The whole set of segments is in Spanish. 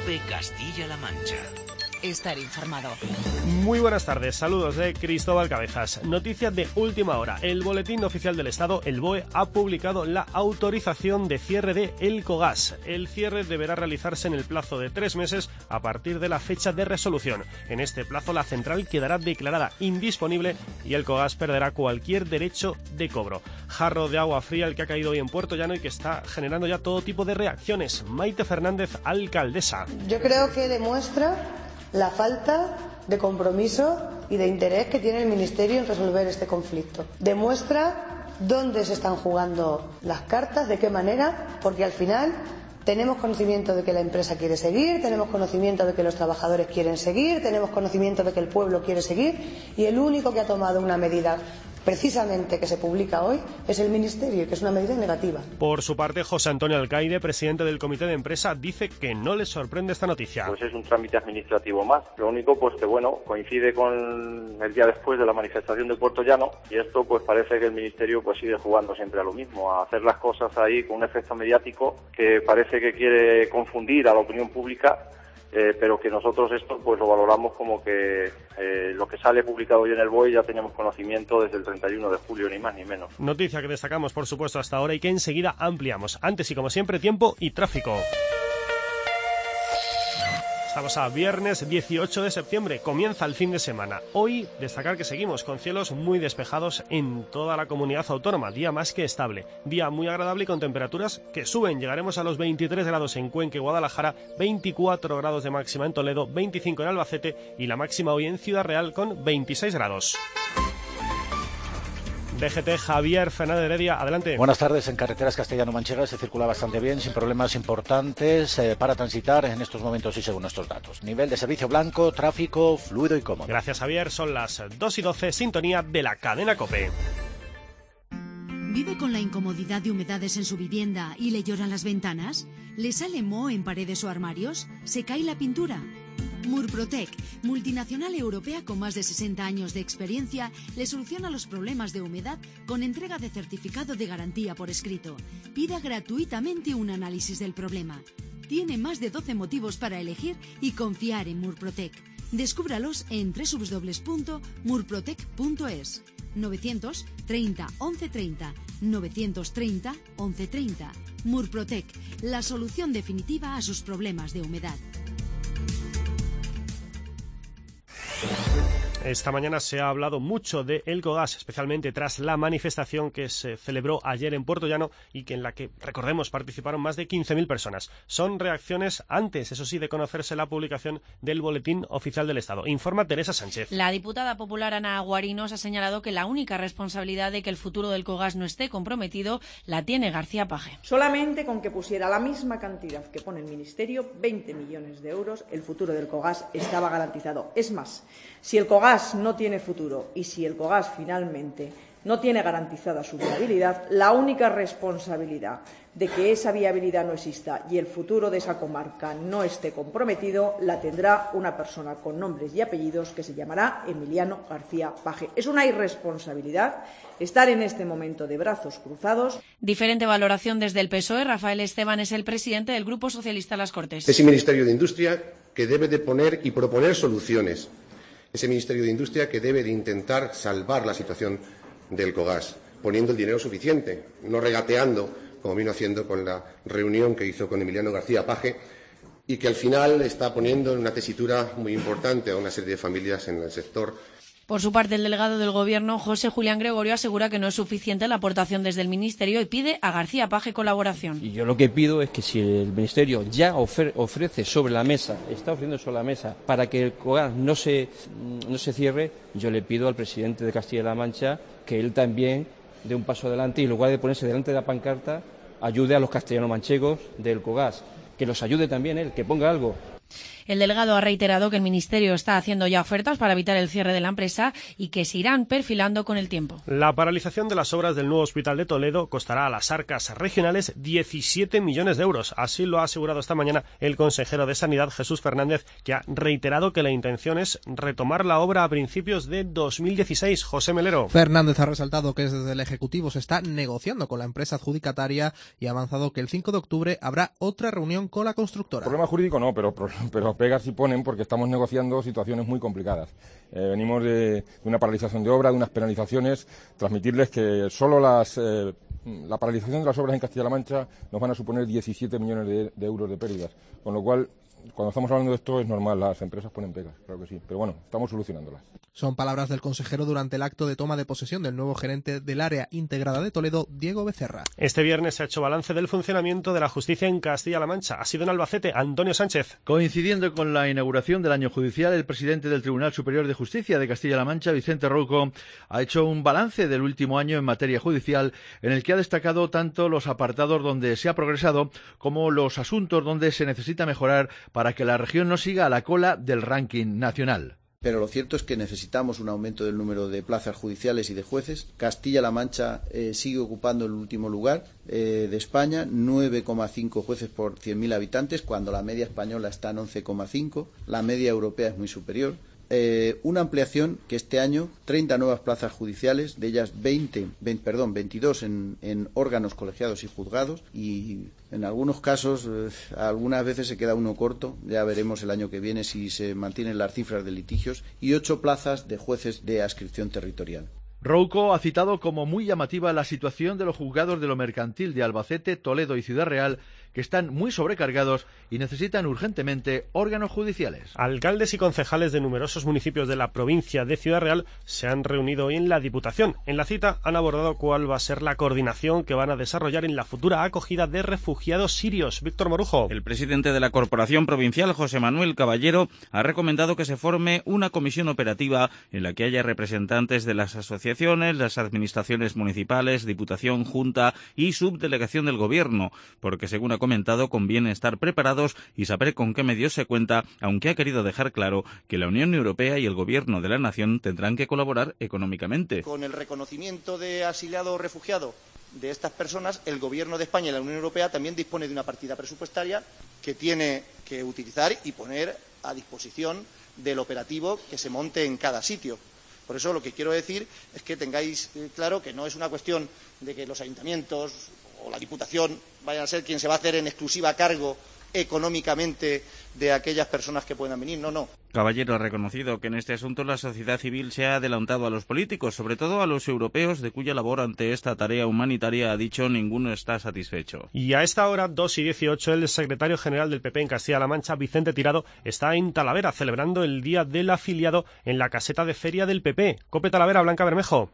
COPE Castilla-La Mancha. Estar informado. Muy buenas tardes, saludos de Cristóbal Cabezas. Noticias de última hora. El Boletín Oficial del Estado, el BOE, ha publicado la autorización de cierre de Elcogas. El cierre deberá realizarse en el plazo de 3 meses a partir de la fecha de resolución. En este plazo la central quedará declarada indisponible y Elcogas perderá cualquier derecho de cobro. Jarro de agua fría el que ha caído hoy en Puerto Llano y que está generando ya todo tipo de reacciones. Maite Fernández, alcaldesa. Yo creo que demuestra la falta de compromiso y de interés que tiene el Ministerio en resolver este conflicto. Demuestra dónde se están jugando las cartas, de qué manera, porque al final tenemos conocimiento de que la empresa quiere seguir, tenemos conocimiento de que los trabajadores quieren seguir, tenemos conocimiento de que el pueblo quiere seguir y el único que ha tomado una medida precisamente que se publica hoy es el Ministerio, que es una medida negativa. Por su parte, José Antonio Alcaide, presidente del Comité de Empresa, dice que no le sorprende esta noticia. Pues es un trámite administrativo más. Lo único, pues que bueno, coincide con el día después de la manifestación de Puerto Llano y esto pues parece que el Ministerio pues sigue jugando siempre a lo mismo, a hacer las cosas ahí con un efecto mediático que parece que quiere confundir a la opinión pública. Pero que nosotros esto pues lo valoramos como que lo que sale publicado hoy en el BOE ya teníamos conocimiento desde el 31 de julio, ni más ni menos. Noticia que destacamos, por supuesto, hasta ahora y que enseguida ampliamos. Antes y como siempre, tiempo y tráfico. Estamos a viernes 18 de septiembre, comienza el fin de semana. Hoy, destacar que seguimos con cielos muy despejados en toda la comunidad autónoma, día más que estable, día muy agradable y con temperaturas que suben. Llegaremos a los 23 grados en Cuenca y Guadalajara, 24 grados de máxima en Toledo, 25 en Albacete y la máxima hoy en Ciudad Real con 26 grados. DGT, Javier Fernández Heredia, adelante. Buenas tardes. En carreteras castellano-manchegas se circula bastante bien, sin problemas importantes para transitar en estos momentos y según nuestros datos. Nivel de servicio blanco, tráfico fluido y cómodo. Gracias, Javier. Son las 2:12, sintonía de la cadena COPE. ¿Vive con la incomodidad de humedades en su vivienda y le lloran las ventanas? ¿Le sale moho en paredes o armarios? ¿Se cae la pintura? Murprotec, multinacional europea con más de 60 años de experiencia, le soluciona los problemas de humedad con entrega de certificado de garantía por escrito. Pida gratuitamente un análisis del problema. Tiene más de 12 motivos para elegir y confiar en Murprotec. Descúbralos en www.murprotec.es. 930 1130 930 1130. Murprotec, la solución definitiva a sus problemas de humedad. Esta mañana se ha hablado mucho de Elcogas, especialmente tras la manifestación que se celebró ayer en Puerto Llano y que en la que, recordemos, participaron más de 15.000 personas. Son reacciones antes, eso sí, de conocerse la publicación del Boletín Oficial del Estado. Informa Teresa Sánchez. La diputada popular Ana Guarinos ha señalado que la única responsabilidad de que el futuro del Elcogas no esté comprometido la tiene García Paje. Solamente con que pusiera la misma cantidad que pone el Ministerio, 20 millones de euros, el futuro del Elcogas estaba garantizado. Es más, si el Elcogas no tiene futuro y si el Elcogas finalmente no tiene garantizada su viabilidad, la única responsabilidad de que esa viabilidad no exista y el futuro de esa comarca no esté comprometido la tendrá una persona con nombres y apellidos que se llamará Emiliano García Paje. Es una irresponsabilidad estar en este momento de brazos cruzados. Diferente valoración desde el PSOE. Rafael Esteban es el presidente del Grupo Socialista Las Cortes. Ese Ministerio de Industria que debe de poner y proponer soluciones. Ese Ministerio de Industria que debe de intentar salvar la situación del Elcogas, poniendo el dinero suficiente, no regateando, como vino haciendo con la reunión que hizo con Emiliano García Paje, y que al final está poniendo en una tesitura muy importante a una serie de familias en el sector. Por su parte, el delegado del Gobierno, José Julián Gregorio, asegura que no es suficiente la aportación desde el Ministerio y pide a García Paje colaboración. Y yo lo que pido es que si el Ministerio ya ofrece sobre la mesa, está ofreciendo sobre la mesa para que el Elcogas no se cierre, yo le pido al presidente de Castilla-La Mancha que él también dé un paso adelante y en lugar de ponerse delante de la pancarta, ayude a los castellano-manchegos del Elcogas, que los ayude también él, que ponga algo. El delegado ha reiterado que el Ministerio está haciendo ya ofertas para evitar el cierre de la empresa y que se irán perfilando con el tiempo. La paralización de las obras del nuevo hospital de Toledo costará a las arcas regionales 17 millones de euros. Así lo ha asegurado esta mañana el consejero de Sanidad, Jesús Fernández, que ha reiterado que la intención es retomar la obra a principios de 2016. José Melero. Fernández ha resaltado que desde el Ejecutivo se está negociando con la empresa adjudicataria y ha avanzado que el 5 de octubre habrá otra reunión con la constructora. Problema jurídico no, pero pegas sí ponen porque estamos negociando situaciones muy complicadas. Venimos de una paralización de obra, de unas penalizaciones. Transmitirles que solo la paralización de las obras en Castilla-La Mancha nos van a suponer 17 millones de euros de pérdidas, con lo cual, cuando estamos hablando de esto es normal, las empresas ponen pegas, claro que sí, pero bueno, estamos solucionándolas. Son palabras del consejero durante el acto de toma de posesión del nuevo gerente del área integrada de Toledo, Diego Becerra. Este viernes se ha hecho balance del funcionamiento de la justicia en Castilla-La Mancha. Ha sido en Albacete, Antonio Sánchez. Coincidiendo con la inauguración del año judicial, el presidente del Tribunal Superior de Justicia de Castilla-La Mancha, Vicente Rouco, ha hecho un balance del último año en materia judicial, en el que ha destacado tanto los apartados donde se ha progresado como los asuntos donde se necesita mejorar para que la región no siga a la cola del ranking nacional. Pero lo cierto es que necesitamos un aumento del número de plazas judiciales y de jueces. Castilla-La Mancha sigue ocupando el último lugar de España, 9,5 jueces por 100.000 habitantes, cuando la media española está en 11,5. La media europea es muy superior. Una ampliación que este año, 30 nuevas plazas judiciales, de ellas 22 en órganos colegiados y juzgados, y en algunos casos, algunas veces se queda uno corto, ya veremos el año que viene si se mantienen las cifras de litigios, y 8 plazas de jueces de adscripción territorial. Rouco ha citado como muy llamativa la situación de los juzgados de lo mercantil de Albacete, Toledo y Ciudad Real, que están muy sobrecargados y necesitan urgentemente órganos judiciales. Alcaldes y concejales de numerosos municipios de la provincia de Ciudad Real se han reunido hoy en la Diputación. En la cita han abordado cuál va a ser la coordinación que van a desarrollar en la futura acogida de refugiados sirios. Víctor Morujo. El presidente de la Corporación Provincial, José Manuel Caballero, ha recomendado que se forme una comisión operativa en la que haya representantes de las asociaciones, las administraciones municipales, Diputación, Junta y Subdelegación del Gobierno, porque según ha comentado conviene estar preparados y saber con qué medios se cuenta, aunque ha querido dejar claro que la Unión Europea y el Gobierno de la Nación tendrán que colaborar económicamente. Con el reconocimiento de asiliado o refugiado de estas personas, el Gobierno de España y la Unión Europea también dispone de una partida presupuestaria que tiene que utilizar y poner a disposición del operativo que se monte en cada sitio. Por eso lo que quiero decir es que tengáis claro que no es una cuestión de que los ayuntamientos o la Diputación vayan a ser quien se va a hacer en exclusiva cargo económicamente de aquellas personas que puedan venir, no. Caballero ha reconocido que en este asunto la sociedad civil se ha adelantado a los políticos, sobre todo a los europeos, de cuya labor ante esta tarea humanitaria, ha dicho, ninguno está satisfecho. Y a esta hora, 2:18, el secretario general del PP en Castilla-La Mancha, Vicente Tirado, está en Talavera celebrando el Día del Afiliado en la caseta de feria del PP. COPE Talavera, Blanca Bermejo.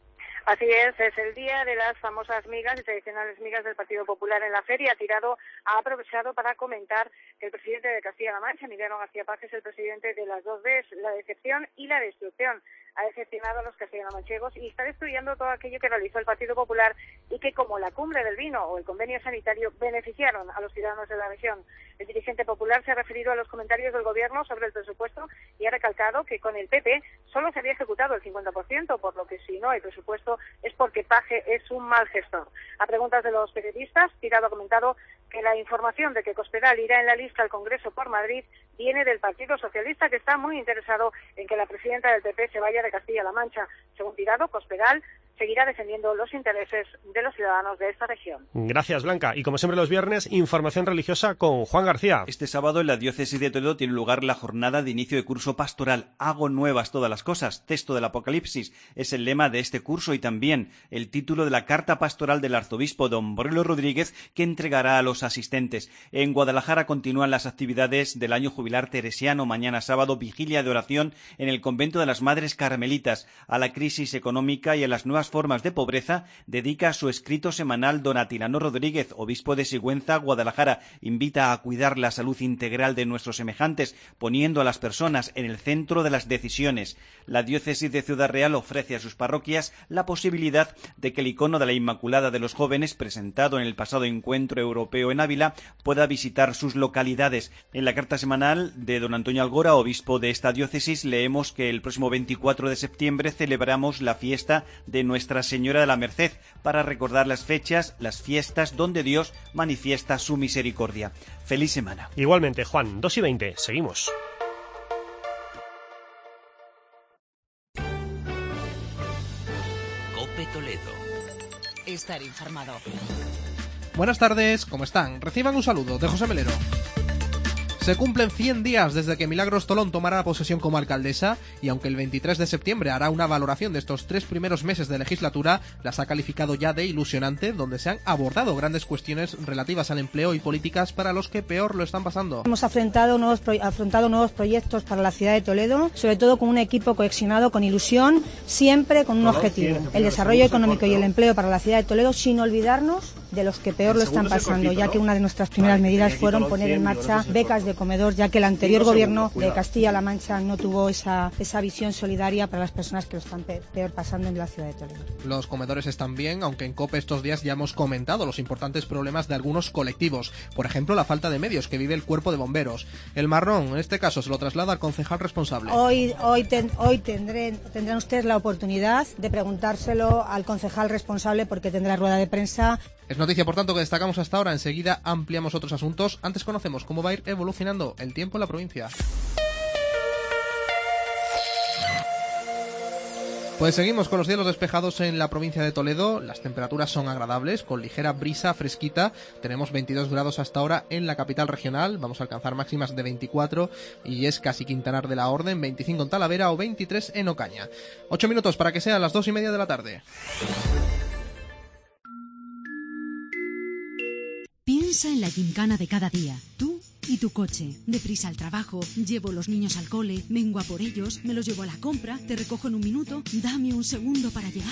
Así es el día de las famosas migas y tradicionales migas del Partido Popular en la feria. Tirado ha aprovechado para comentar que el presidente de Castilla-La Mancha, Emiliano García Paje, es el presidente de las dos Ds, la decepción y la destrucción. Ha decepcionado a los castellano-manchegos y está destruyendo todo aquello que realizó el Partido Popular y que, como la cumbre del vino o el convenio sanitario, beneficiaron a los ciudadanos de la región. El dirigente popular se ha referido a los comentarios del Gobierno sobre el presupuesto y ha recalcado que con el PP solo se había ejecutado el 50%, por lo que si no hay presupuesto es porque Paje es un mal gestor. A preguntas de los periodistas, Tirado ha comentado que la información de que Cospedal irá en la lista al Congreso por Madrid viene del Partido Socialista, que está muy interesado en que la presidenta del PP se vaya de Castilla-La Mancha. Según Tirado, Cospedal seguirá defendiendo los intereses de los ciudadanos de esta región. Gracias, Blanca. Y como siempre los viernes, información religiosa con Juan García. Este sábado en la diócesis de Toledo tiene lugar la jornada de inicio de curso pastoral. Hago nuevas todas las cosas. Texto del Apocalipsis es el lema de este curso y también el título de la carta pastoral del arzobispo don Borrello Rodríguez, que entregará a los asistentes. En Guadalajara continúan las actividades del año jubilar teresiano. Mañana sábado, vigilia de oración en el convento de las Madres Carmelitas. A la crisis económica y a las nuevas nuevas formas de pobreza, dedica su escrito semanal don Atilano Rodríguez, obispo de Sigüenza, Guadalajara. Invita a cuidar la salud integral de nuestros semejantes, poniendo a las personas en el centro de las decisiones. La diócesis de Ciudad Real ofrece a sus parroquias la posibilidad de que el icono de la Inmaculada de los Jóvenes, presentado en el pasado encuentro europeo en Ávila, pueda visitar sus localidades. En la carta semanal de don Antonio Algora, obispo de esta diócesis, leemos que el próximo 24 de septiembre celebramos la fiesta de Nuestra Señora de la Merced, para recordar las fechas, las fiestas donde Dios manifiesta su misericordia. ¡Feliz semana! Igualmente, Juan, 2:20, seguimos. COPE Toledo. Estar informado. Buenas tardes, ¿cómo están? Reciban un saludo de José Melero. Se cumplen 100 días desde que Milagros Tolón tomara posesión como alcaldesa, y aunque el 23 de septiembre hará una valoración de estos 3 primeros meses de legislatura, las ha calificado ya de ilusionante, donde se han abordado grandes cuestiones relativas al empleo y políticas para los que peor lo están pasando. Hemos afrontado nuevos proyectos para la ciudad de Toledo, sobre todo con un equipo cohesionado, con ilusión, siempre con un objetivo: el desarrollo económico y el empleo para la ciudad de Toledo, sin olvidarnos de los que peor lo están pasando, ya que una de nuestras primeras medidas fueron poner en marcha becas de comedor, ya que el anterior gobierno de Castilla-La Mancha no tuvo esa visión solidaria para las personas que lo están peor pasando en la ciudad de Toledo. Los comedores están bien, aunque en COPE estos días ya hemos comentado los importantes problemas de algunos colectivos, por ejemplo la falta de medios que vive el cuerpo de bomberos. El marrón, en este caso, se lo traslada al concejal responsable. Hoy tendrán ustedes la oportunidad de preguntárselo al concejal responsable, porque tendrá rueda de prensa. Es noticia, por tanto, que destacamos hasta ahora. Enseguida ampliamos otros asuntos. Antes conocemos cómo va a ir evolucionando el tiempo en la provincia. Pues seguimos con los cielos despejados en la provincia de Toledo. Las temperaturas son agradables, con ligera brisa fresquita. Tenemos 22 grados hasta ahora en la capital regional. Vamos a alcanzar máximas de 24 y es casi Quintanar de la Orden, 25 en Talavera o 23 en Ocaña. 8 minutos para que sean las 2:30 de la tarde. Piensa en la gincana de cada día. Tú y tu coche. Deprisa al trabajo, llevo los niños al cole, vengo a por ellos, me los llevo a la compra, te recojo en un minuto, dame un segundo para llegar.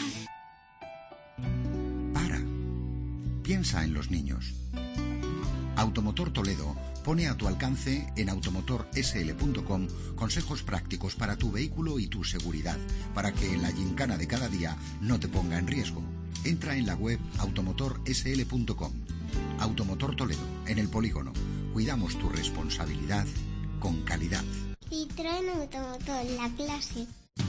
Para. Piensa en los niños. Automotor Toledo pone a tu alcance en automotorsl.com consejos prácticos para tu vehículo y tu seguridad, para que la gincana de cada día no te ponga en riesgo. Entra en la web automotorsl.com. Automotor Toledo, en el polígono. Cuidamos tu responsabilidad con calidad. Citroën Automotor, la clase.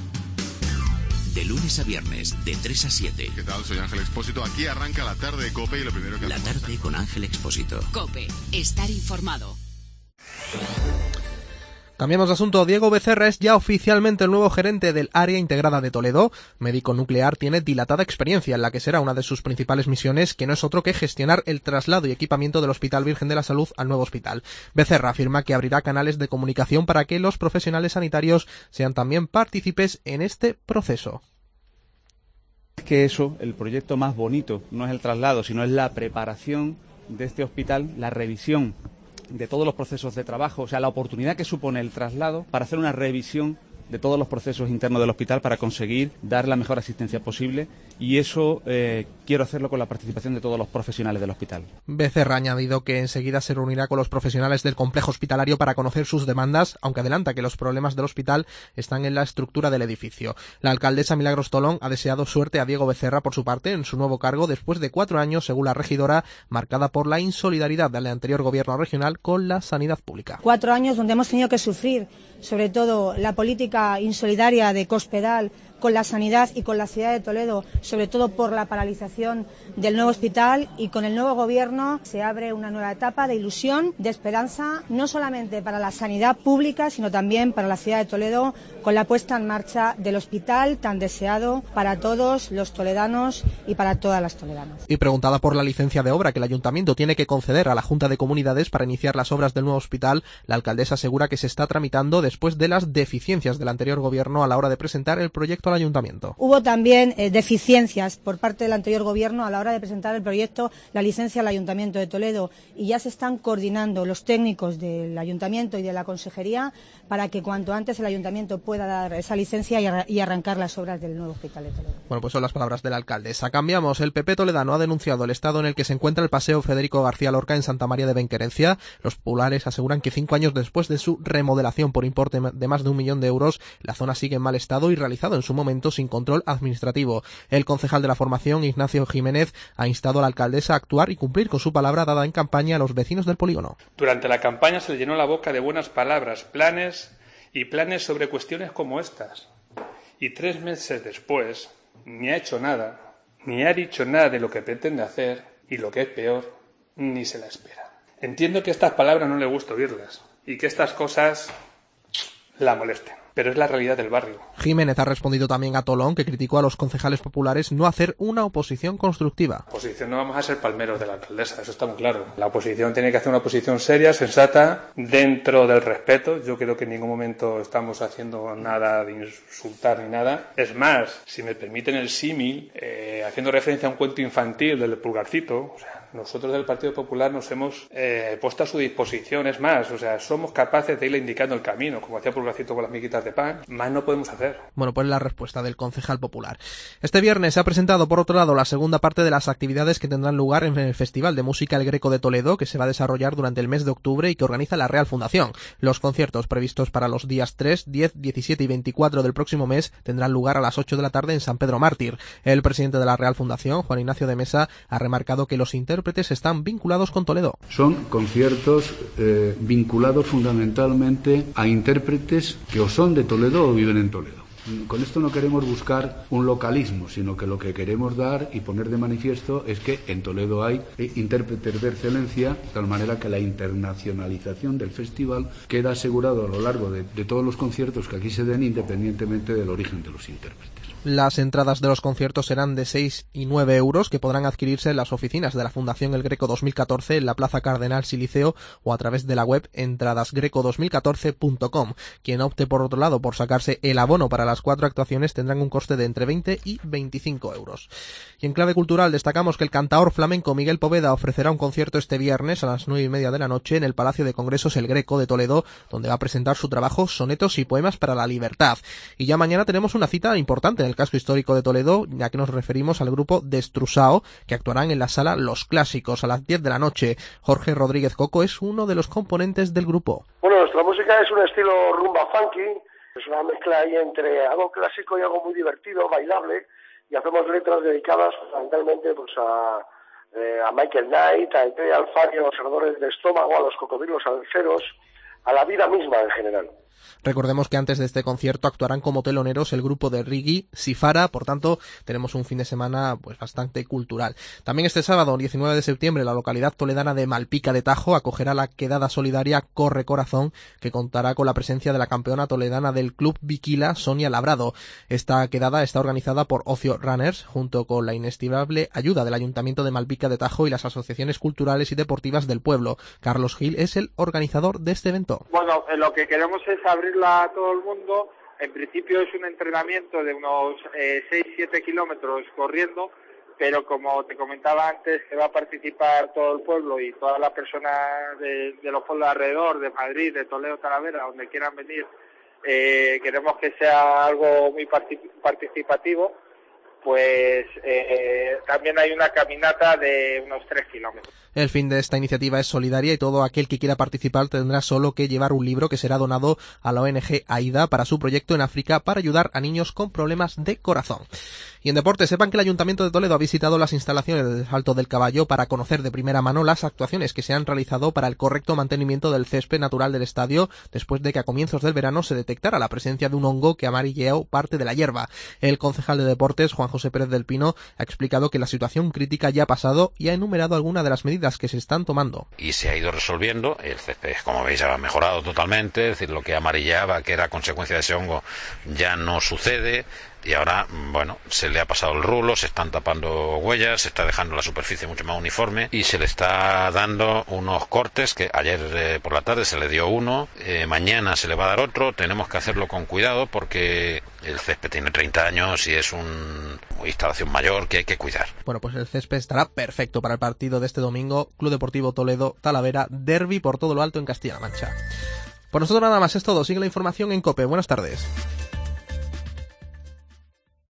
De lunes a viernes, de 3 a 7. ¿Qué tal? Soy Ángel Expósito. Aquí arranca la tarde de COPE y lo primero que La tarde con Ángel Expósito. COPE, estar informado. Cambiamos de asunto. Diego Becerra es ya oficialmente el nuevo gerente del Área Integrada de Toledo. Médico nuclear, tiene dilatada experiencia en la que será una de sus principales misiones, que no es otro que gestionar el traslado y equipamiento del Hospital Virgen de la Salud al nuevo hospital. Becerra afirma que abrirá canales de comunicación para que los profesionales sanitarios sean también partícipes en este proceso. Es que eso, el proyecto más bonito, no es el traslado, sino es la preparación de este hospital, la revisión de todos los procesos de trabajo, o sea, la oportunidad que supone el traslado para hacer una revisión de todos los procesos internos del hospital para conseguir dar la mejor asistencia posible, y eso quiero hacerlo con la participación de todos los profesionales del hospital. Becerra ha añadido que enseguida se reunirá con los profesionales del complejo hospitalario para conocer sus demandas, aunque adelanta que los problemas del hospital están en la estructura del edificio. La alcaldesa Milagros Tolón ha deseado suerte a Diego Becerra por su parte en su nuevo cargo después de 4 años, según la regidora, marcada por la insolidaridad del anterior gobierno regional con la sanidad pública. 4 años donde hemos tenido que sufrir, sobre todo, la política insolidaria de Cospedal con la sanidad y con la ciudad de Toledo, sobre todo por la paralización del nuevo hospital, y con el nuevo gobierno se abre una nueva etapa de ilusión, de esperanza, no solamente para la sanidad pública, sino también para la ciudad de Toledo, con la puesta en marcha del hospital tan deseado para todos los toledanos y para todas las toledanas. Y preguntada por la licencia de obra que el ayuntamiento tiene que conceder a la Junta de Comunidades para iniciar las obras del nuevo hospital, la alcaldesa asegura que se está tramitando después de las deficiencias del anterior gobierno a la hora de presentar el proyecto al ayuntamiento. Hubo también deficiencias por parte del anterior gobierno a la hora de presentar el proyecto, la licencia al Ayuntamiento de Toledo, y ya se están coordinando los técnicos del ayuntamiento y de la consejería para que cuanto antes el ayuntamiento pueda dar esa licencia y arrancar las obras del nuevo hospital de Toledo. Bueno, pues son las palabras de la alcaldesa. Cambiamos. El PP toledano ha denunciado el estado en el que se encuentra el Paseo Federico García Lorca en Santa María de Benquerencia. Los populares aseguran que 5 años después de su remodelación por importe de más de 1 millón de euros, la zona sigue en mal estado y realizado en su momento sin control administrativo. El concejal de la formación, Ignacio Jiménez, ha instado a la alcaldesa a actuar y cumplir con su palabra dada en campaña a los vecinos del polígono. Durante la campaña se le llenó la boca de buenas palabras, planes sobre cuestiones como estas. Y 3 meses después, ni ha hecho nada, ni ha dicho nada de lo que pretende hacer, y lo que es peor, ni se la espera. Entiendo que estas palabras no le gusta oírlas, y que estas cosas la molesten, pero es la realidad del barrio. Jiménez ha respondido también a Tolón, que criticó a los concejales populares no hacer una oposición constructiva. Oposición no vamos a ser palmeros de la alcaldesa, eso está muy claro. La oposición tiene que hacer una oposición seria, sensata, dentro del respeto. Yo creo que en ningún momento estamos haciendo nada de insultar ni nada. Es más, si me permiten el símil, haciendo referencia a un cuento infantil del Pulgarcito, o sea, nosotros del Partido Popular nos hemos puesto a su disposición. Es más, o sea, somos capaces de irle indicando el camino, como hacía Pulgarcito con las miguitas de pan. Más no podemos hacer. Bueno, pues la respuesta del concejal popular. Este viernes se ha presentado, por otro lado, la segunda parte de las actividades que tendrán lugar en el Festival de Música El Greco de Toledo, que se va a desarrollar durante el mes de octubre y que organiza la Real Fundación. Los conciertos previstos para los días 3, 10, 17 y 24 del próximo mes tendrán lugar a las 8 de la tarde en San Pedro Mártir. El presidente de la Real Fundación, Juan Ignacio de Mesa, ha remarcado que los intérpretes están vinculados con Toledo. Son conciertos vinculados fundamentalmente a intérpretes que o son de Toledo o viven en Toledo. Con esto no queremos buscar un localismo, sino que lo que queremos dar y poner de manifiesto es que en Toledo hay intérpretes de excelencia, de tal manera que la internacionalización del festival queda asegurado a lo largo de todos los conciertos que aquí se den, independientemente del origen de los intérpretes. Las entradas de los conciertos serán de 6 y 9 euros, que podrán adquirirse en las oficinas de la Fundación El Greco 2014 en la Plaza Cardenal Siliceo o a través de la web entradasgreco2014.com. Quien opte, por otro lado, por sacarse el abono para las 4 actuaciones tendrán un coste de entre 20 y 25 euros. Y en clave cultural destacamos que el cantaor flamenco Miguel Poveda ofrecerá un concierto este viernes a las 9:30 de la noche en el Palacio de Congresos El Greco de Toledo, donde va a presentar su trabajo Sonetos y Poemas para la Libertad. Y ya mañana tenemos una cita importante en el casco histórico de Toledo, ya que nos referimos al grupo Destrusao, que actuarán en la sala Los Clásicos a las 10 de la noche. Jorge Rodríguez Coco es uno de los componentes del grupo. Bueno, nuestra música es un estilo rumba funky, es una mezcla ahí entre algo clásico y algo muy divertido, bailable, y hacemos letras dedicadas fundamentalmente pues a Michael Knight, a Eddie Alfaro, a los ardores de estómago, a los cocodrilos alceros, a la vida misma en general. Recordemos que antes de este concierto actuarán como teloneros el grupo de reggae Sifara, por tanto tenemos un fin de semana pues bastante cultural. También este sábado, 19 de septiembre, la localidad toledana de Malpica de Tajo acogerá la quedada solidaria Corre Corazón, que contará con la presencia de la campeona toledana del club Viquila, Sonia Labrado. Esta quedada está organizada por Ocio Runners, junto con la inestimable ayuda del Ayuntamiento de Malpica de Tajo y las asociaciones culturales y deportivas del pueblo. Carlos Gil es el organizador de este evento. Bueno, lo que queremos es abrirla a todo el mundo. En principio es un entrenamiento de unos 6-7 kilómetros corriendo, pero como te comentaba antes, que va a participar todo el pueblo y todas las personas de los pueblos alrededor, de Madrid, de Toledo, Talavera, donde quieran venir. Queremos que sea algo muy participativo. Pues también hay una caminata de unos 3 kilómetros. El fin de esta iniciativa es solidaria y todo aquel que quiera participar tendrá solo que llevar un libro que será donado a la ONG AIDA para su proyecto en África para ayudar a niños con problemas de corazón. Y en deporte, sepan que el Ayuntamiento de Toledo ha visitado las instalaciones del Salto del Caballo para conocer de primera mano las actuaciones que se han realizado para el correcto mantenimiento del césped natural del estadio, después de que a comienzos del verano se detectara la presencia de un hongo que amarilleó parte de la hierba. El concejal de deportes, Juan José Pérez del Pino, ha explicado que la situación crítica ya ha pasado y ha enumerado algunas de las medidas que se están tomando. Y se ha ido resolviendo, el césped, como veis, ha mejorado totalmente, es decir, lo que amarillaba, que era consecuencia de ese hongo, ya no sucede. y ahora, bueno, se le ha pasado el rulo, se están tapando huellas, se está dejando la superficie mucho más uniforme y se le está dando unos cortes que ayer por la tarde se le dio uno, mañana se le va a dar otro. Tenemos que hacerlo con cuidado porque el césped tiene 30 años y es una instalación mayor que hay que cuidar. Bueno, pues el césped estará perfecto para el partido de este domingo, Club Deportivo Toledo Talavera, derbi por todo lo alto en Castilla-La Mancha. Por nosotros nada más es todo, sigue la información en COPE. Buenas tardes.